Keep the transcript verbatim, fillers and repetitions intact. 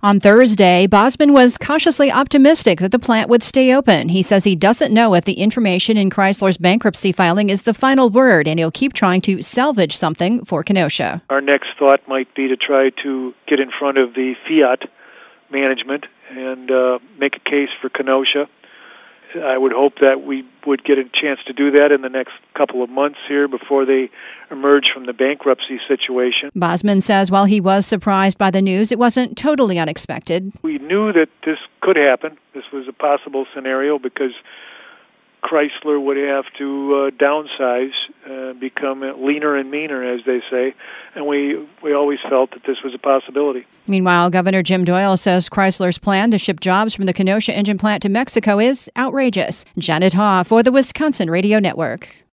On Thursday, Bosman was cautiously optimistic that the plant would stay open. He says he doesn't know if the information in Chrysler's bankruptcy filing is the final word, and he'll keep trying to salvage something for Kenosha. Our next thought might be to try to get in front of the Fiat management and uh, make a case for Kenosha. I would hope that we would get a chance to do that in the next couple of months here before they emerge from the bankruptcy situation. Bosman says while he was surprised by the news, it wasn't totally unexpected. We knew that this could happen. This was a possible scenario because Chrysler would have to uh, downsize, uh, become leaner and meaner, as they say, and we we always felt that this was a possibility. Meanwhile, Governor Jim Doyle says Chrysler's plan to ship jobs from the Kenosha engine plant to Mexico is outrageous. Janet Haw for the Wisconsin Radio Network.